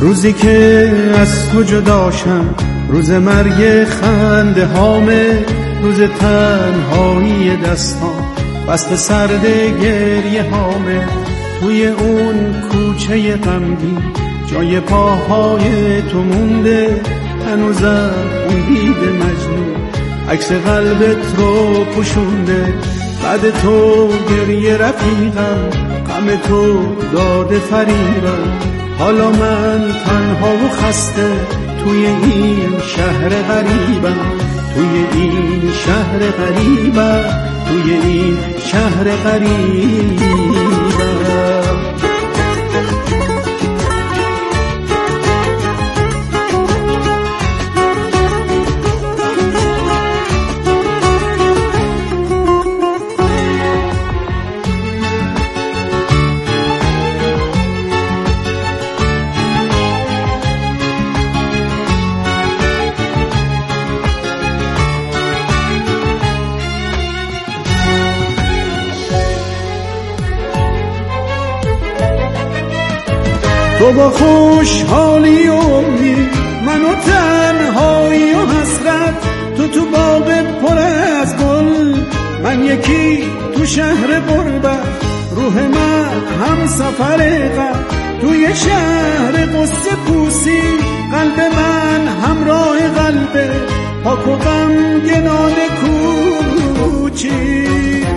روزی که از تو جداشم، روز مرگ خنده هامه، روز تنهایی دستان بست سرد گریه هامه. توی اون کوچه غمگین جای پاهای تو مونده، هنوزم اون دید مجنون عکس قلبت رو پوشونده. بعد تو گریه رفیقم، غم تو داده فریبم، حالا من تنها و خسته توی این شهر غریبم، توی این شهر غریبم، توی این شهر غریبم. تو با خوشحالی و امید، من و تنهایی و حسرت، تو باغ پر از گل، من یکی تو شهر غربت. روح من هم سفر غم توی شهر قصه پوسی، قلب من همراه قلب پاک و غمگنان کوچی.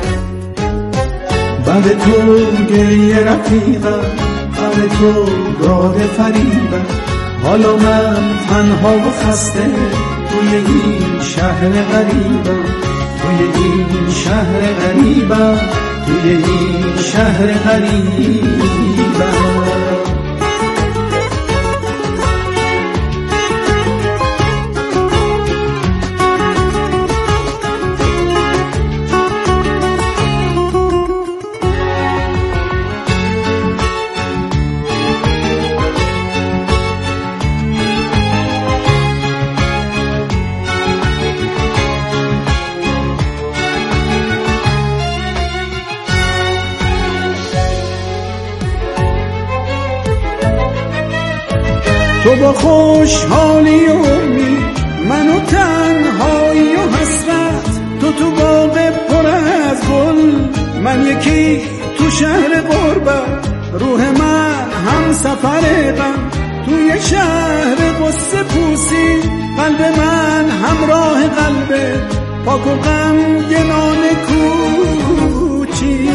بعد تو گریه رفیقم، غم تو داده فریبم، حالا من تنها و خسته توی این شهر غریبم، توی این شهر غریبم، توی این شهر غریبم. تو با خوشحالی و امید، من و تنهایی و حسرت، تو باغ پر از گل، من یکی تو شهر غربت. روح من هم سفر غم توی شهر قصه پوسی، قلب من همراه قلب پاک و غمگنان کوچی.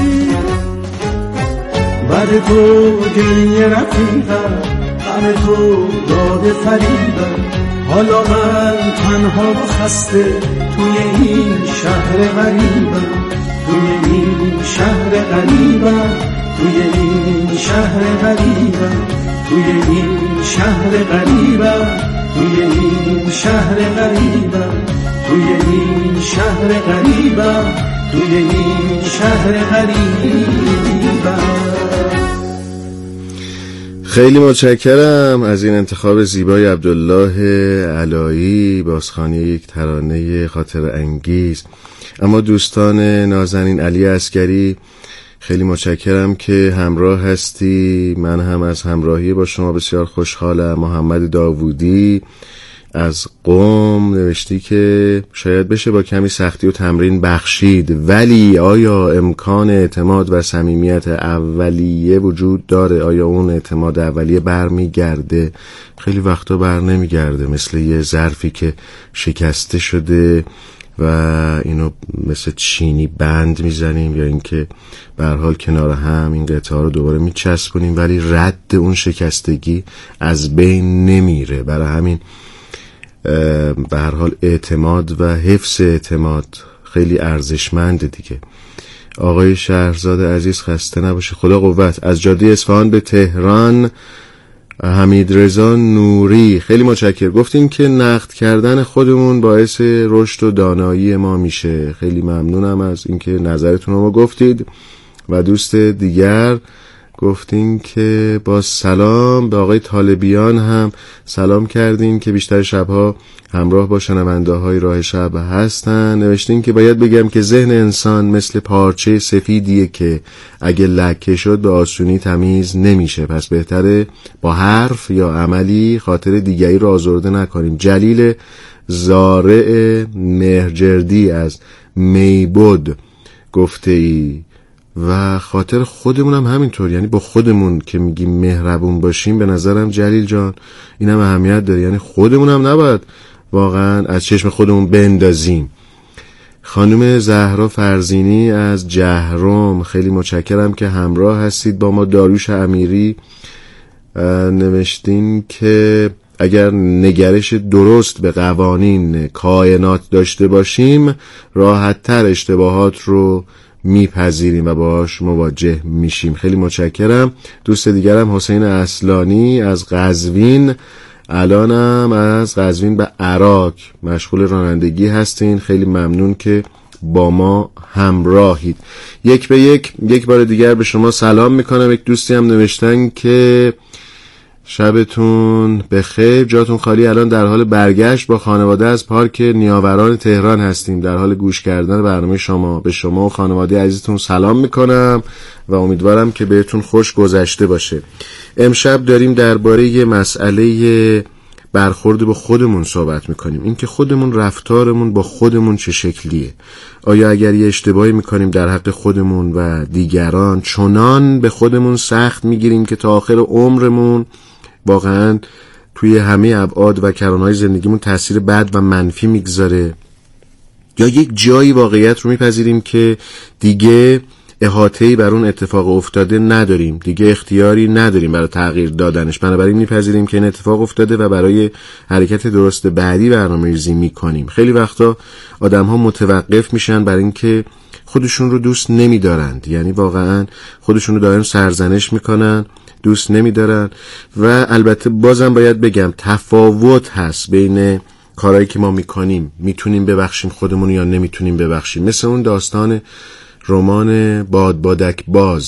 بعد تو گریه رفیقم، غم تو داده فریبم، حالا من تنها و خسته توی این شهر غریبم، توی این شهر غریبم، توی این شهر غریبم، توی این شهر غریبم، توی این شهر غریبم، توی این شهر غریبم، توی این شهر غریبم. خیلی متشکرم از این انتخاب زیبای عبدالله علایی، بازخوانی یک ترانه خاطر انگیز. اما دوستان نازنین، علی عسگری، خیلی متشکرم که همراه هستی. من هم از همراهی با شما بسیار خوشحالم. محمد داوودی از قم نوشتی که شاید بشه با کمی سختی و تمرین بخشید، ولی آیا امکان اعتماد و صمیمیت اولیه وجود داره؟ آیا اون اعتماد اولیه برمیگرده؟ خیلی وقتا بر نمیگرده، مثل یه ظرفی که شکسته شده و اینو مثل چینی بند میزنیم، یا اینکه به هر حال کنار هم این قطعه رو دوباره میچسبونیم، ولی رد اون شکستگی از بین نمیره. برای همین به هر حال اعتماد و حفظ اعتماد خیلی ارزشمنده دیگه. آقای شهرزاد عزیز خسته نباشه، خدا قوت. از جاده اصفهان به تهران، حمید رضا نوری، خیلی متشکر. گفتین که نقد کردن خودمون باعث رشد و دانایی ما میشه. خیلی ممنونم از اینکه نظرتون رو گفتید. و دوست دیگر گفتین که با سلام به آقای طالبیان هم سلام کردین که بیشتر شبها همراه با شنونده‌های راه شب هستن. نوشتین که باید بگم که ذهن انسان مثل پارچه سفیدیه که اگه لکه شد به آسونی تمیز نمیشه، پس بهتره با حرف یا عملی خاطر دیگری رو آزرده نکنیم. جلیل زارع مهرجردی از میبود گفته ای و خاطر خودمون هم همینطور، یعنی با خودمون که میگیم مهربون باشیم به نظرم جلیل جان این هم اهمیت داره، یعنی خودمون هم نباید واقعا از چشم خودمون بندازیم. خانم زهرا فرزینی از جهرم، خیلی متشکرم که همراه هستید با ما. داریوش امیری نوشتین که اگر نگرش درست به قوانین کائنات داشته باشیم راحت‌تر اشتباهات رو میپذیریم و باهاش مواجه میشیم. خیلی متشکرم. دوست دیگرم حسین اصلانی از قزوین، الانم از قزوین به عراق مشغول رانندگی هستین. خیلی ممنون که با ما همراهید. یک بار دیگر به شما سلام میکنم. یک دوستی هم نوشتن که شبتون بخیر، جاتون خالی، الان در حال برگشت با خانواده از پارک نیاوران تهران هستیم، در حال گوش کردن برنامه شما. به شما و خانواده عزیزتون سلام میکنم و امیدوارم که بهتون خوش گذشته باشه. امشب داریم درباره یه مسئله برخورد با خودمون صحبت میکنیم، این که خودمون رفتارمون با خودمون چه شکلیه. آیا اگر یه اشتباهی میکنیم در حق خودمون و دیگران چنان به خودمون سخت میگیریم که تا آخر عمرمون واقعا توی همه ابعاد و کرانه‌های زندگیمون تأثیر بد و منفی میگذاره، یا یک جایی واقعیت رو میپذیریم که دیگه احاطه‌ای بر اون اتفاق افتاده نداریم، دیگه اختیاری نداریم برای تغییر دادنش، بنابراین میپذیریم که این اتفاق افتاده و برای حرکت درست بعدی برنامه‌ریزی میکنیم. خیلی وقتا آدم‌ها متوقف میشن برای اینکه خودشون رو دوست نمیدارند، یعنی واقعا خودشون رو دائم سرزنش میکنن، دوست نمیدارن. و البته بازم باید بگم تفاوت هست بین کارهایی که ما میکنیم، میتونیم ببخشیم خودمون یا نمیتونیم ببخشیم. مثل اون داستان رمان بادبادک باز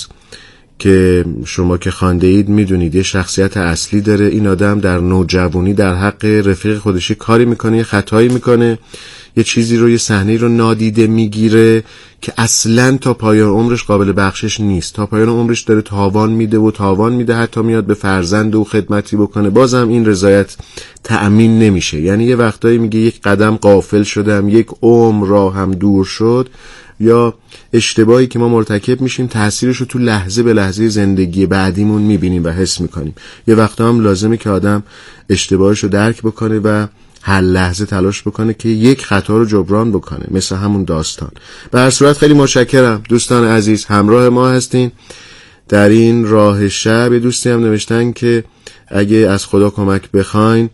که شما که خوانده اید میدونید یه شخصیت اصلی داره. این آدم در نوجوانی در حق رفیق خودش کاری میکنه، یه خطایی میکنه، یه چیزی رو، یه صحنه‌ای رو نادیده میگیره که اصلاً تا پایان عمرش قابل بخشش نیست. تا پایان عمرش داره تاوان میده، حتی میاد به فرزند او خدمتی بکنه، بازم این رضایت تأمین نمیشه. یعنی یه وقتایی میگه یک قدم غافل شدم، یک عمر راهم دور شد، یا اشتباهی که ما مرتکب میشیم تأثیرش رو تو لحظه به لحظه زندگی بعدیمون میبینیم و حس میکنیم. یه وقتا هم لازمه که آدم اشتباهش رو درک بکنه و هر لحظه تلاش بکنه که یک خطا رو جبران بکنه، مثل همون داستان. به هر صورت خیلی متشکرم دوستان عزیز، همراه ما هستین در این راه شب. یه دوستی هم نوشتن که اگه از خدا کمک بخواین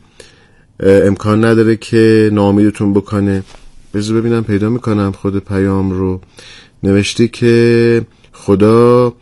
امکان نداره که ناامیدتون بکنه. بذار ببینم پیدا میکنم خود پیام رو. نوشتی که خدا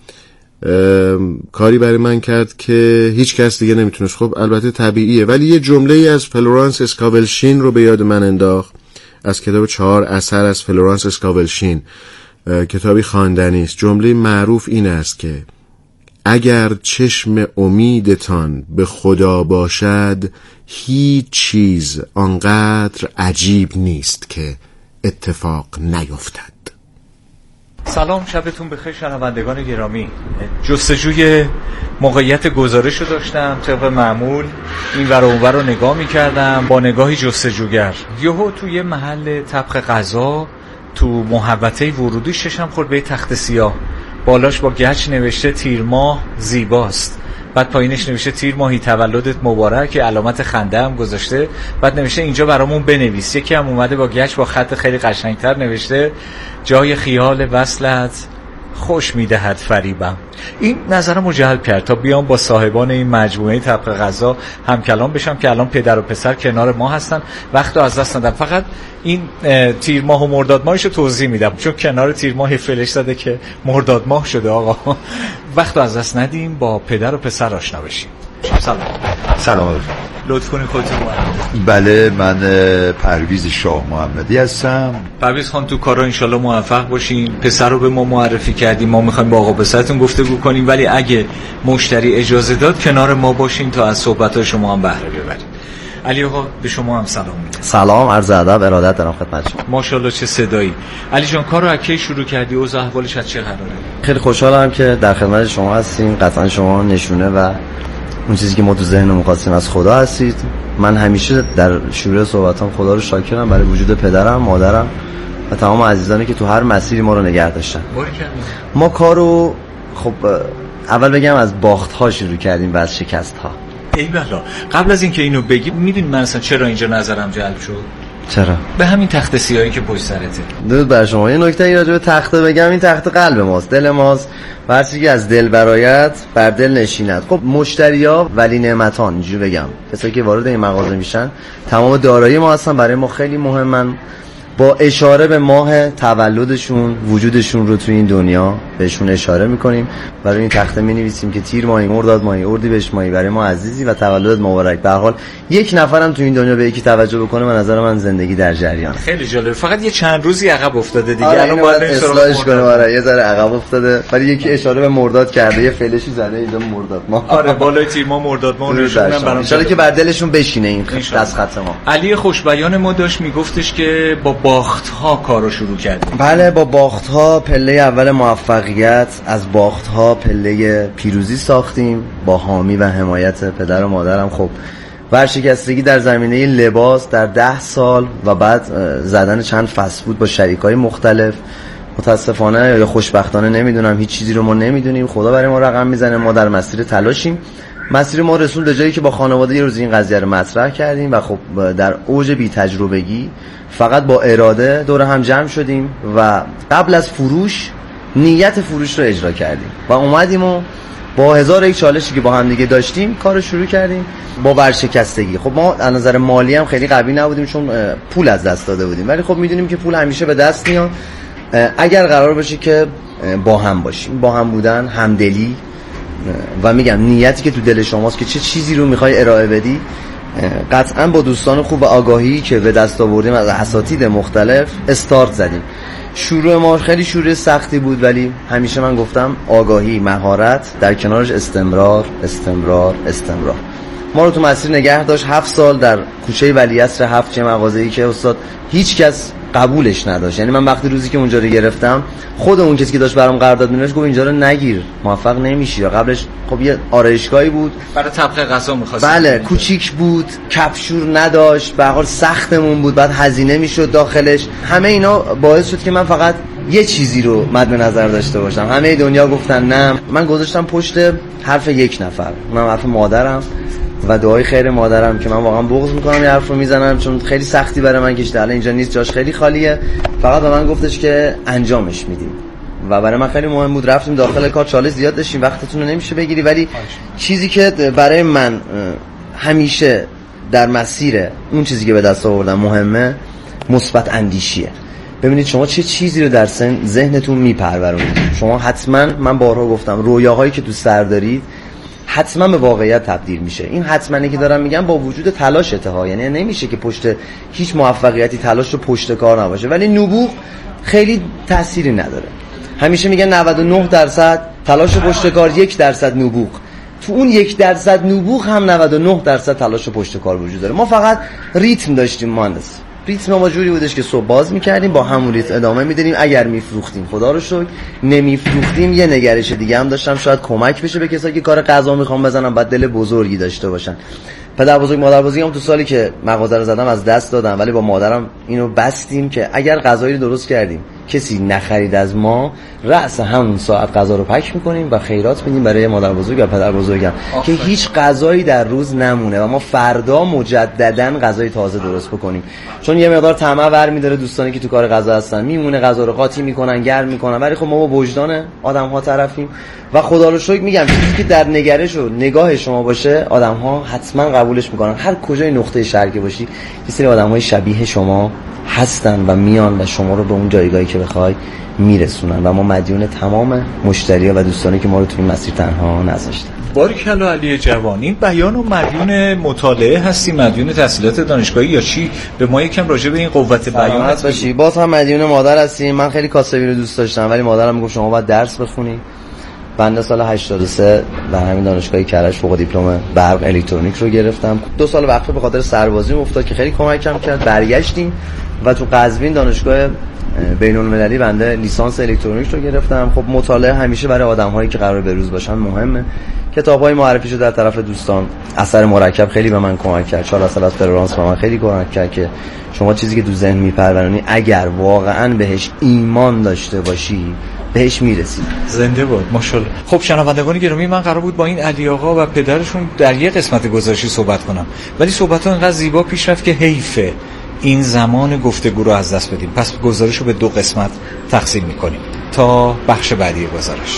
کاری برای من کرد که هیچ کس دیگه نمیتونست. خب البته طبیعیه، ولی یه جمله از فلورانس اسکاولشین رو به یاد من انداخت از کتاب 4 اثر از فلورانس اسکاولشین، کتابی خواندنی است. جمله معروف این است که اگر چشم امیدتان به خدا باشد هیچ چیز آنقدر عجیب نیست که اتفاق نیفتد. سلام، شبتون بخیر شنوندگان گرامی. جستجوی موقعیت گزارش رو داشتم، طبق معمول این ور و اون ور رو نگاه می‌کردم با نگاهی جستجوگر. یهو توی محل طبخ غذا تو محوطه ورودی چشم خورد به تخت سیاه، بالاش با گچ نوشته تیر ماه زیباست، بعد پایینش نوشته تیر ماهی تولدت مبارک، علامت خنده هم گذاشته، بعد نوشته اینجا برامون بنویس. یکی هم اومده با گچ با خط خیلی قشنگتر نوشته جای خیال وصلت خوش میدهد فریبم. این نظرم رو جلب کرد تا بیام با صاحبان این مجموعه طبخ غذا هم کلام بشم که الان پدر و پسر کنار ما هستن. وقت رو از دست ندم، فقط این تیر ماه و مرداد ماهش رو توضیح میدم چون کنار تیر ماه فلش زده که مرداد ماه شده. آقا وقت رو از دست ندیم، با پدر و پسر آشنا بشیم. سلام. سلام. لطف کنید خودتون معرفی. بله، من پرویز شاه محمدی هستم. پرویز خان، تو کارا انشالله موفق باشین. پسر رو به ما معرفی کردیم، ما میخوایم با آقا پسرتون گفتگو کنیم، ولی اگه مشتری اجازه داد کنار ما باشین تا از صحبت‌های شما هم بهره ببریم. علی آقا به شما هم سلام میگم. سلام، عرض ادب، ارادت دارم خدمت شما. ماشاءالله چه صدایی. علی جان، کارو از کی شروع کردی؟ اوضاع احوالش از چه قراره؟ خیلی خوشحالم که در خدمت شما هستیم. قطعا شما نشونه و اون چیزی که ما تو ذهنمون خواستیم از خدا هستید. من همیشه در شروع صحبتام خدا رو شاکرم برای وجود پدرم، مادرم و تمام عزیزانی که تو هر مسیری ما رو نگه داشتن. ما کارو خب اول بگم از باخت‌ها شروع کردیم و از شکست‌ها. ای بلا، قبل از اینکه اینو بگی، میدونی من اصلا چرا اینجا نظرم جلب شد؟ چرا؟ به همین تخت سیاهی که پشت سرته. درود بر شما. یه نکته راجع به تخته بگم، این تخت قلب ماست، دل ماست و هر چیزی که از دل برآید بر دل نشیند. خب مشتری‌ها ولی نعمتان، اینجوری بگم، کسایی که وارد این مغازه میشن تمام دارایی ما هستن، برای ما خیلی مهمن. با اشاره به ماه تولدشون، وجودشون رو تو این دنیا بهشون اشاره میکنیم. برای این تخته مینویسیم که تیر ماهی، مرداد ماهی، اردیبهشت ماهی، برای ما عزیزی و تولدت مبارک. به هر حال یک نفرم تو این دنیا به یکی توجه بکنه، به نظر من زندگی در جریان. خیلی جالب. فقط یه چند روزی عقب افتاده دیگه. الان باید اصلاحش کنه. آره یه ذره عقب افتاده، ولی یکی اشاره به مرداد کرده، یه فلشی زده اینجا مرداد ماه. آره بالای تیر ماه مرداد ماه نشونم برام. ان شاءالله که بر دلشون بشینه این دست خط ما. علی خوشبیان ما داشت میگفتش که با باخت‌ها کارو شروع کردیم. بله، با باخت‌ها پله اول موفقیت، از باخت‌ها پله پیروزی ساختیم با حامی و حمایت پدر و مادرم. خب ورشکستگی در زمینه لباس در 10 سال و بعد زدن چند فست فود با شریکای مختلف. متاسفانه یا خوشبختانه نمیدونم، هیچ چیزی رو ما نمیدونیم، خدا برای ما رقم میزنه. ما در مسیر تلاشیم، مسیر ما رسول به جایی که با خانواده یه روز این قضیه رو مطرح کردیم و خب در اوج بی تجربگی فقط با اراده دور هم جمع شدیم و قبل از فروش نیت فروش رو اجرا کردیم و اومدیم و با 1001 چالشی که با هم دیگه داشتیم کارو شروع کردیم با ورشکستگی. خب ما از نظر مالی هم خیلی قوی نبودیم چون پول از دست داده بودیم، ولی خب میدونیم که پول همیشه به دست میاد اگر قرار باشه که با هم باشیم. با هم بودن، همدلی و میگم نیتی که تو دل شماست که چه چیزی رو میخوای ارائه بدی، قطعا با دوستان خوب و آگاهی که به دست آوردیم از اساتید مختلف استارت زدیم. شروع ما خیلی شروع سختی بود، ولی همیشه من گفتم آگاهی، مهارت، در کنارش استمرار. ما رو تو مسیر نگه داشت. 7 سال در کوچه ولیعصر 7 چه مغازه‌ای که استاد هیچ کس قبولش نداشت. یعنی من وقتی روزی که اونجا رو گرفتم، خود اون کسی که داشت برام قرارداد می‌نوشت گفت اینجا رو نگیر، موفق نمیشی. یا قبلش خب یه آرایشگاهی بود برای طبقه غذا می‌خواست. بله، کوچیک بود، کپشور نداشت، به هر حال سختمون بود، بعد هزینه میشد داخلش. همه اینا باعث شد که من فقط یه چیزی رو مد نظر داشته باشم. همه دنیا گفتن نه. من گذاشتم پشت حرف یک نفر، اونم حرف مادرم و دعای خیر مادرم که من واقعا بغض میکنم یه حرف رو میزنم چون خیلی سختی برای من کشیده. الان اینجا نیست، جاش خیلی خالیه. فقط به من گفتش که انجامش میدیم و برای من خیلی مهم بود. رفتیم داخل کار، چالش زیاد داشتیم، وقتتون رو نمیشه بگیری، ولی چیزی که برای من همیشه در مسیر اون چیزی که به دست آوردم مهمه، مثبت اندیشیه. ببینید شما چه چیزی رو در ذهنتون میپرورونید. شما حتما، من بارها گفتم، رویاهایی که تو سر دارید حتما به واقعیت تبدیل میشه. این حتمانی که دارم میگم با وجود تلاشته ها، یعنی نمیشه که پشت هیچ موفقیتی تلاش رو پشت کار نباشه، ولی نبوغ خیلی تأثیری نداره. همیشه میگن 99% تلاش پشت کار، 1% نبوغ. تو اون 1% نبوغ هم 99% تلاش پشت کار وجود داره. ما فقط ریتم داشتیم مهندس. ریتم ما جوری بودش که صبح باز میکردیم، با همون ریتم ادامه میدادیم. اگر میفروختیم خدا رو شکر، نمیفروختیم یه نگرش دیگه هم داشتم، شاید کمک بشه به کسایی که کار غذا میخوام بزنن، بعد دل بزرگی داشته باشن. پدر بزرگ مادر بزرگم تو سالی که مغازه رو زدم از دست دادم، ولی با مادرم اینو بستیم که اگر غذایی رو درست کردیم کسی نخرید از ما، رأس همون ساعت غذا رو پک میکنیم و خیرات میدیم برای مادر بزرگ و پدر بزرگم که هیچ غذایی در روز نمونه و ما فردا مجددا غذای تازه درست بکنیم. چون یه مقدار طمع ور میداره دوستانی که تو کار غذا هستن، میمونه غذا رو قاطی میکنن، گرم میکنن، ولی خب ما با وجدان آدم‌ها طرفیم و خدا رو شکر میگم چیزی که در نگرش و نگاه شما باشه آدم‌ها حتما قبولش میکنن. هر کجای نقطه شرقی باشی یه سری آدم‌های شبیه شما هستن و میان و شما رو به اون جایگاهی که بخوای میرسونن و ما مدیون تمام مشتری‌ها و دوستانی که ما رو تو این مسیر تنها نذاشتن. باریکلا علی جوان، این بیان و مدیون مطالعه هستی، مدیون تحصیلات دانشگاهی یا چی؟ به ما یکم راجع به این قوت بیان باشی. باز هم مدیون مادر هستیم. من خیلی کاسبی رو دوست داشتم ولی مادرم میگفت شما باید درس بخونی. بنده سال 83 در همین دانشگاه کرج فوق دیپلم برق الکترونیک رو گرفتم. 2 سال وقفه به خاطر سربازی افتاد که خیلی کمکم کرد. برگشتیم و تو قزوین دانشگاه بین‌المللی بنده لیسانس الکترونیک رو گرفتم. خب مطالعه همیشه برای آدم‌هایی که قرار به روز باشن مهمه. کتاب‌های معرفی شده در طرف دوستان. اثر مرکب خیلی به من کمک کرد. چهار اصل از ترورانس به من خیلی کمک کرد که شما چیزی که تو ذهن میپرورونی اگر واقعاً بهش ایمان داشته باشی بهش میرسی. زنده باد ماشاءالله. خب شنوندگان گرامی، من قرار بود با این علی آقا و پدرشون در یک قسمت گزارشی صحبت کنم ولی صحبت‌ها انقدر زیبا پیش رفت که حیفه این زمان گفتگو رو از دست بدیم. پس گزارش رو به 2 قسمت تقسیم می‌کنیم تا بخش بعدی گزارش.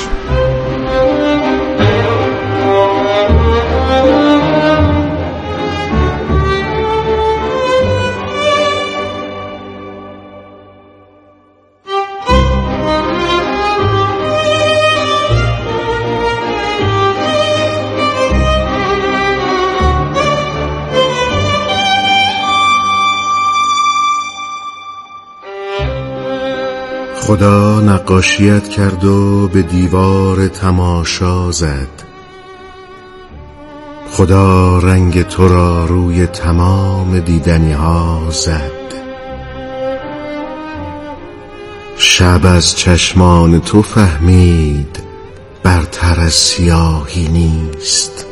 خدا نقاشیت کرد و به دیوار تماشا زد. خدا رنگ تو را روی تمام دیدنی ها زد. شب از چشمان تو فهمید برتر از سیاهی نیست.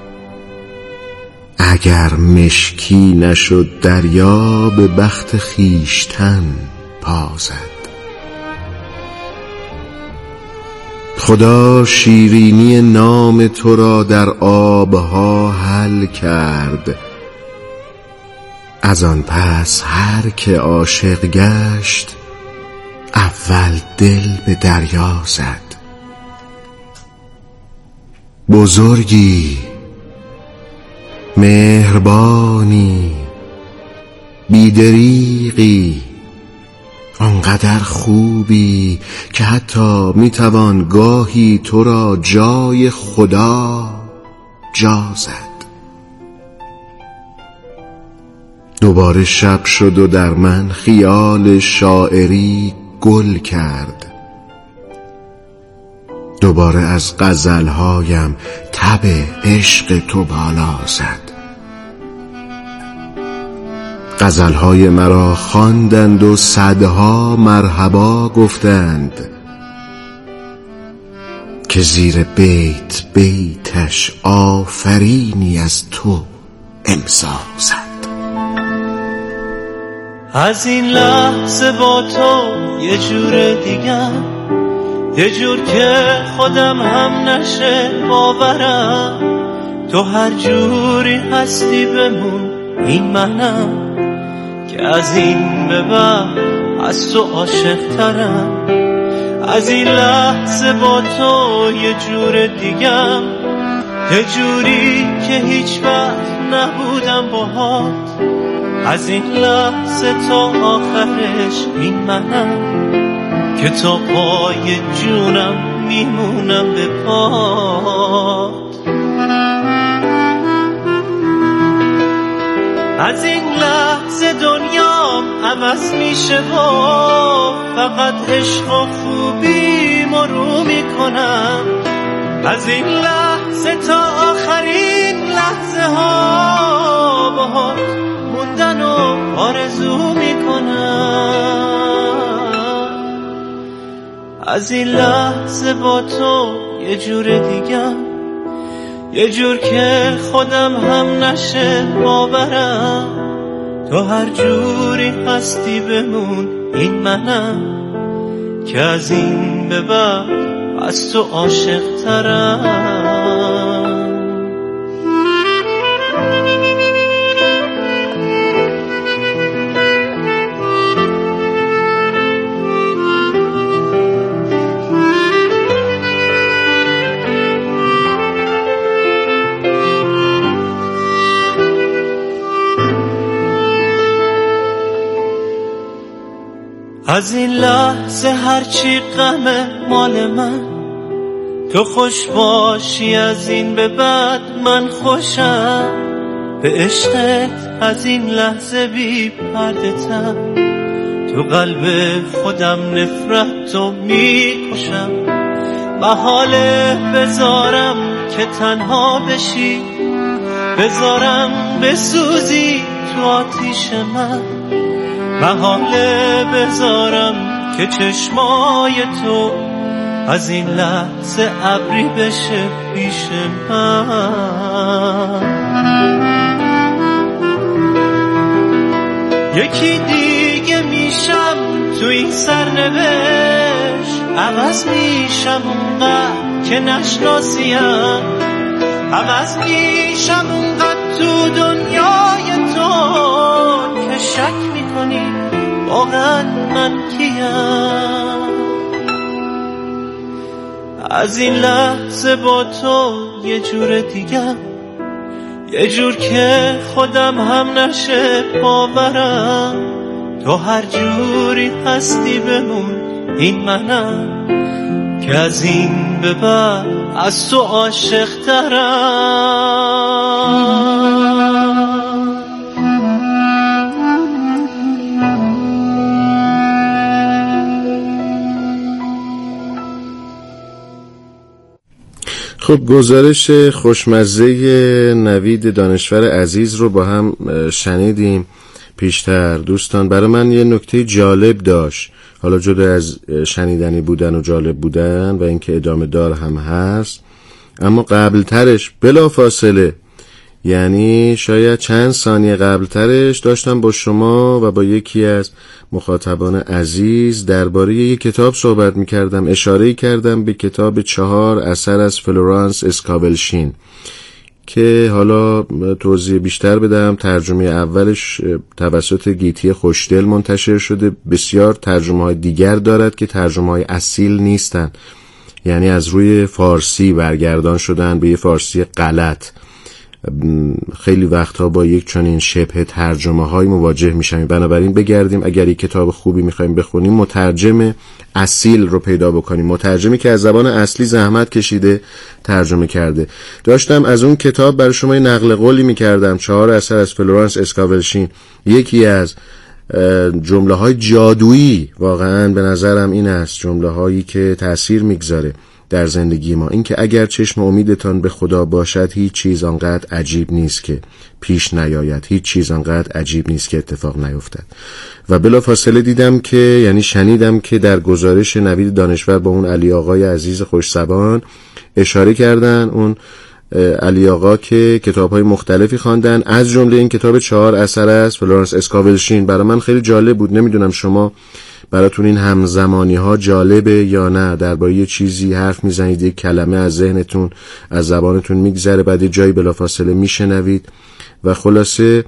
اگر مشکی نشد دریا به بخت خیشتن پا زد. خدا شیرینی نام تو را در آبها حل کرد. از آن پس هر که عاشق گشت اول دل به دریا زد. بزرگی، مهربانی، بیدریغی، آنقدر خوبی که حتی میتوان گاهی تو را جای خدا جا زد. دوباره شب شد و در من خیال شاعری گل کرد. دوباره از غزلهایم تب عشق تو بالا زد. غزلهای مرا خواندند و صدها مرحبا گفتند که زیر بیت بیتش آفرینی از تو امضا زد. از این لحظه با تو یه جور دیگه، یه جور که خودم هم نشه باورم. تو هر جوری هستی بمون، این منم که از این به بعد از تو عاشق ترم. از این لحظه با تو یه جور دیگم، یه جوری که هیچ وقت نبودم باهات. از این لحظه تا آخرش این منم که تا پای جونم میمونم به پات. از این لحظه دنیام عوض میشه و فقط عشق و خوبی مرو میکنم. از این لحظه تا آخرین لحظه ها باهات موندن و آرزو میکنم. از این لحظه با تو یه جور دیگم، یه جور که خودم هم نشه باورم. تو هر جوری هستی بمون، این منم که از این به بعد از تو عاشق ترم. از این لحظه هرچی غم مال من، تو خوش باشی از این به بعد من خوشم. به عشقت از این لحظه بی پرده‌تم، تو قلب خودم نفرتو میکشم. محاله بذارم که تنها بشی، بذارم بسوزی تو آتیش من. محاله بذارم که چشمای تو از این لحظه ابری بشه پیش من. یکی دیگه میشم تو این سرنوشت، عوض میشم اونقدر که نشناسیم، عوض میشم اونقدر تو دنیای تو که شک میکنی واقعا من کیم. از این لحظه با تو یه جور دیگه، یه جور که خودم هم نشه باورم. تو هر جوری هستی بمون، این منم که از این به بعد از تو عاشق ترم. خب گزارش خوشمزه نوید دانشور عزیز رو با هم شنیدیم پیشتر. دوستان برای من یه نکته جالب داشت، حالا جدا از شنیدنی بودن و جالب بودن و اینکه ادامه دار هم هست، اما قبل ترش بلا فاصله، یعنی شاید چند ثانیه قبل ترش داشتم با شما و با یکی از مخاطبان عزیز درباره یک کتاب صحبت می‌کردم. اشاره کردم به کتاب 4 اثر از فلورانس اسکابلشین که حالا توضیح بیشتر بدم. ترجمه اولش توسط گیتی خوشدل منتشر شده، بسیار ترجمه‌های دیگر دارد که ترجمه‌های اصیل نیستن، یعنی از روی فارسی برگردان شدن به یه فارسی غلط. خیلی وقتها با یک چنین شبه ترجمه های مواجه میشیم، بنابراین بگردیم اگر یک کتاب خوبی میخوایم بخونیم مترجم اصیل رو پیدا بکنیم، مترجمی که از زبان اصلی زحمت کشیده ترجمه کرده. داشتم از اون کتاب برای شما نقل قولی میکردم، 4 اثر از فلورانس اسکابلشین. یکی از جمله های جادویی واقعا به نظرم این است، جمله هایی که تأثیر میگذاره در زندگی ما، این که اگر چشم امیدتان به خدا باشد هیچ چیز آنقدر عجیب نیست که پیش نیاید، هیچ چیز آنقدر عجیب نیست که اتفاق نیفتد. و بلا فاصله دیدم که، یعنی شنیدم که در گزارش نوید دانشور با اون علی آقای عزیز خوش زبان اشاره کردن، اون علی آقا که کتاب‌های مختلفی خواندن، از جمله این کتاب 4 اثر از فلورانس اسکابلشین. برای من خیلی جالب بود، نمیدونم شما براتون این همزمانی ها جالبه یا نه؟ درباره یه چیزی حرف میزنید، یک کلمه از ذهنتون از زبانتون میگذره، بعد جایی بلافاصله میشنوید و خلاصه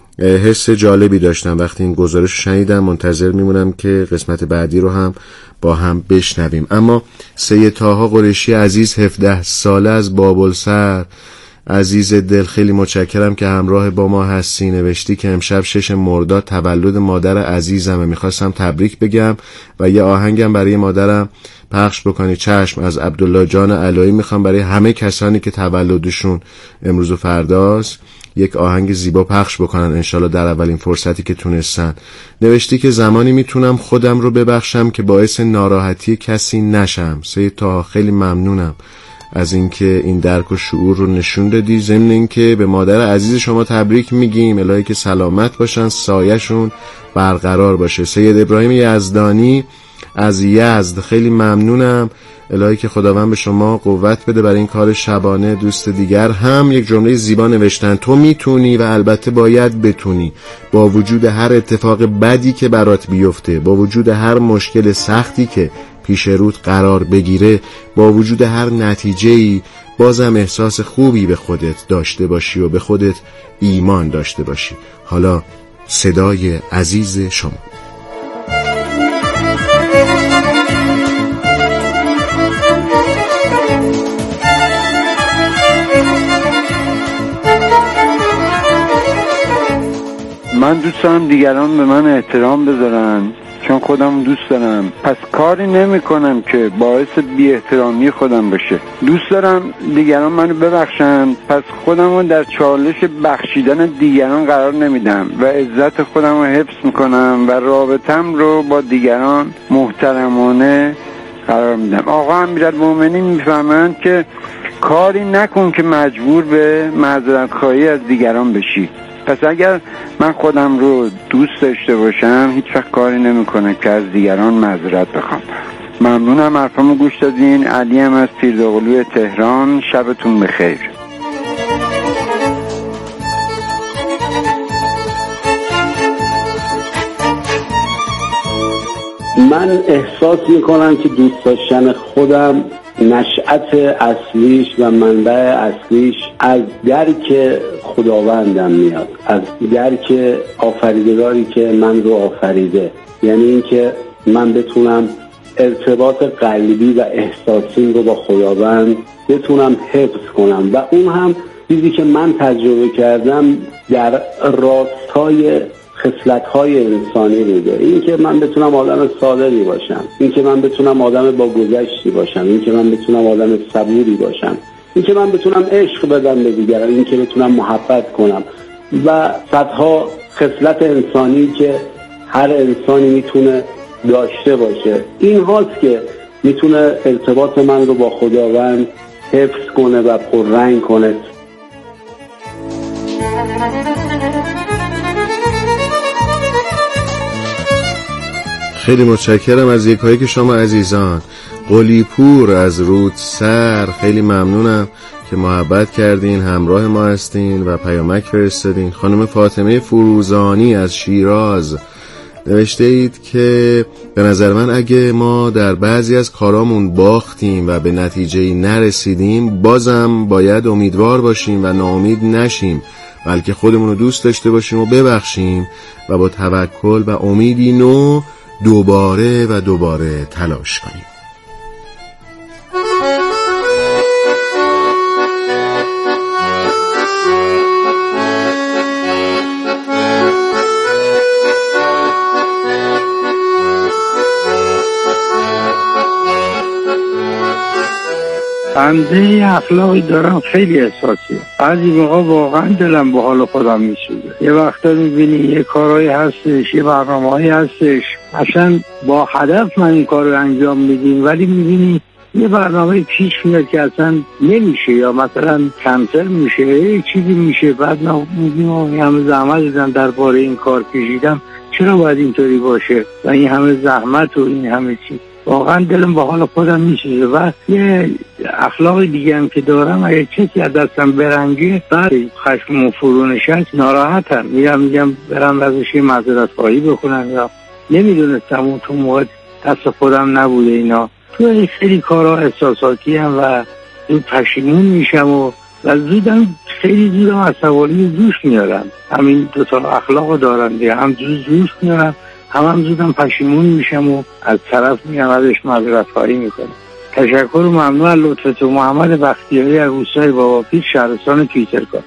حس جالبی داشتم وقتی این گزارش رو شنیدم. منتظر میمونم که قسمت بعدی رو هم با هم بشنویم. اما سید طاها قریشی عزیز 17 ساله از بابلسر، عزیز دل، خیلی متشکرم که همراه با ما هستی. نوشتی که امشب 6 مرداد تولد مادر عزیزمه، میخواستم تبریک بگم و یه آهنگم برای مادرم پخش بکنی. چشم. از عبدالله جان علایی میخوام برای همه کسانی که تولدشون امروز و فرداست یک آهنگ زیبا پخش بکنن انشالله در اولین فرصتی که تونستن. نوشتی که زمانی میتونم خودم رو ببخشم که باعث ناراحتی کسی نشم. سید طاها خیلی ممنونم از اینکه این درک و شعور رو نشون دادی. ضمن اینکه به مادر عزیز شما تبریک میگیم، الهی که سلامت باشن، سایه‌شون برقرار باشه. سید ابراهیم یزدانی از یزد خیلی ممنونم، الهی که خداوند به شما قوت بده برای این کار شبانه. دوست دیگر هم یک جمله زیبا نوشتن، تو میتونی و البته باید بتونی، با وجود هر اتفاق بدی که برات بیفته، با وجود هر مشکل سختی که پیش رود قرار بگیره، با وجود هر نتیجه‌ای بازم احساس خوبی به خودت داشته باشی و به خودت ایمان داشته باشی. حالا صدای عزیز شما. من دوست دارم دیگران به من احترام بذارن، چون خودم دوست دارم، پس کاری نمی کنم که باعث بی احترامی خودم بشه. دوست دارم دیگران منو ببخشن، پس خودم رو در چالش بخشیدن دیگران قرار نمیدم و عزت خودم رو حفظ میکنم و رابطم رو با دیگران محترمانه قرار میدم. آقا امیرالمومنین میفهمند که کاری نکن که مجبور به معذرت خواهی از دیگران بشی. پس اگر من خودم رو دوست داشته باشم هیچ وقت کاری نمیکنه که از دیگران معذرت بخوام. ممنونم حرفمو گوش دادین. علی هم از پیرزاغلوی تهران. شبتون بخیر. من احساس میکنم که دوست داشتن خودم نشأت اصلیش و منبع اصلیش از درک خداوندم میاد، از درک آفریدگاری که من رو آفریده. یعنی اینکه من بتونم ارتباط قلبی و احساسی رو با خداوند بتونم حفظ کنم و اون هم چیزی که من تجربه کردم در راستای خصلت‌های انسانی بوده. این که من بتونم آدم صادقی باشم، این که من بتونم آدم با گذشتی باشم، این که من بتونم آدم صبوری باشم، این که من بتونم عشق بدم به دیگران، این که بتونم محبت کنم و صدها خصلت انسانی که هر انسانی میتونه داشته باشه. این هاست که میتونه ارتباط من رو با خداوند حفظ کنه و پررنگ کنه. خیلی متشکرم از یکایی که شما عزیزان. قلی پور از رودسر، خیلی ممنونم که محبت کردین، همراه ما هستین و پیامک فرستادین. خانم فاطمه فروزانی از شیراز نوشته اید که به نظر من اگه ما در بعضی از کارامون باختیم و به نتیجه‌ای نرسیدیم، بازم باید امیدوار باشیم و ناامید نشیم، بلکه خودمون رو دوست داشته باشیم و ببخشیم و با توکل و امیدی نو دوباره و دوباره تلاش کنیم. بنده اخلاقی دارم خیلی احساسیه. بعضی موقع واقعا دلم به حال خودم میسوزه. یه وقتا میبینی یه کارهایی هستش، یه برنامه‌هایی هستش، اصلا با هدف من این کار رو انجام میدیم، ولی میبینی یه برنامه پیش میاد که اصلا نمیشه یا مثلا کنسل میشه، یه چیزی میشه. بعد میگیم همه زحمت دیدم درباره این کار کشیدم، چرا باید اینطوری باشه و این همه زحمت و این همه چیز. واقعا دلم با حال خودم میسوزه. و یه اخلاق دیگه هم که دارم، اگه کسی از دستم برنگه بعد خشمم فرو نشست ناراحتم، میگم برم ازش یه معذرت خواهی بکنم یا نمیدونستم اون تو موقع دست خودم نبوده. اینا تو خیلی کارها احساساتی هم و زود پشیمون میشم و زودم خیلی زودم عصبانی جوش میارم. همین دو تا اخلاق دارم دیگه، هم جوش میارم هم زودم پشیمون میشم و از طرف میگم ازش معذرت خواهی میکنم. تشکر و ممنون از لطفتون. محمد بختیاری از روستای باباپیر، شهرستان پیترکان.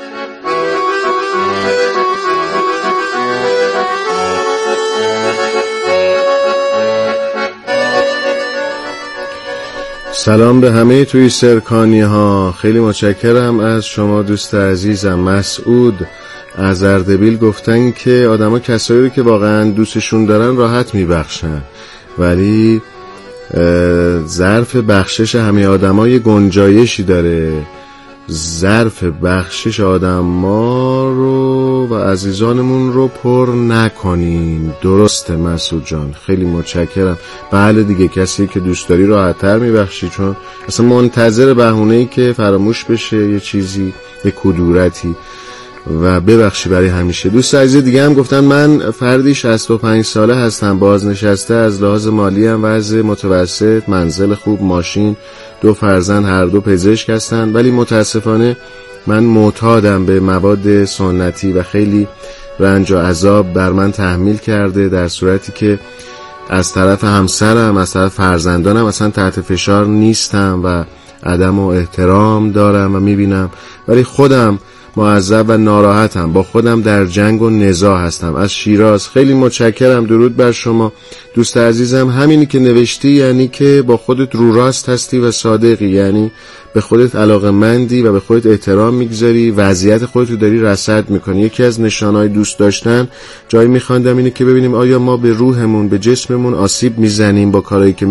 سلام به همه توی سرکانی ها. خیلی متشکرم از شما دوست عزیزم. مسعود از اردبیل گفتن که آدما کسایی رو که واقعا دوستشون دارن راحت میبخشن، ولی ظرف بخشش همه آدما یه گنجایشی داره. ظرف بخشش آدما رو و عزیزانمون رو پر نکنیم. درسته مسعود جان، خیلی متشکرم. بله دیگه، کسی که دوست داری راحت‌تر میبخشی، چون اصلا منتظر بهونه‌ای که فراموش بشه یه چیزی، یه کدورتی، و ببخشی برای همیشه. دوست عزیز دیگه هم گفتن من فردی 65 ساله هستم، بازنشسته، از لحاظ مالی هم وضع متوسط، منزل خوب، ماشین، 2 فرزند، هر دو پزشک هستن، ولی متاسفانه من معتادم به مواد سنتی و خیلی رنج و عذاب بر من تحمیل کرده، در صورتی که از طرف همسرم، از طرف فرزندانم اصلا تحت فشار نیستم و عدم و احترام دارم و میبینم، ولی خودم معذب و ناراحتم، با خودم در جنگ و نزاع هستم. از شیراز. خیلی متشکرم. درود بر شما دوست عزیزم. همینی که نوشتی یعنی که با خودت رو راست هستی و صادقی، یعنی به خودت علاقه‌مندی و به خودت احترام میگذاری، وضعیت خودت رو داری رصد میکنی. یکی از نشانهای دوست داشتن، جایی میخواندم، اینه که ببینیم آیا ما به روحمون، به جسممون آسیب میزنیم با کارهایی که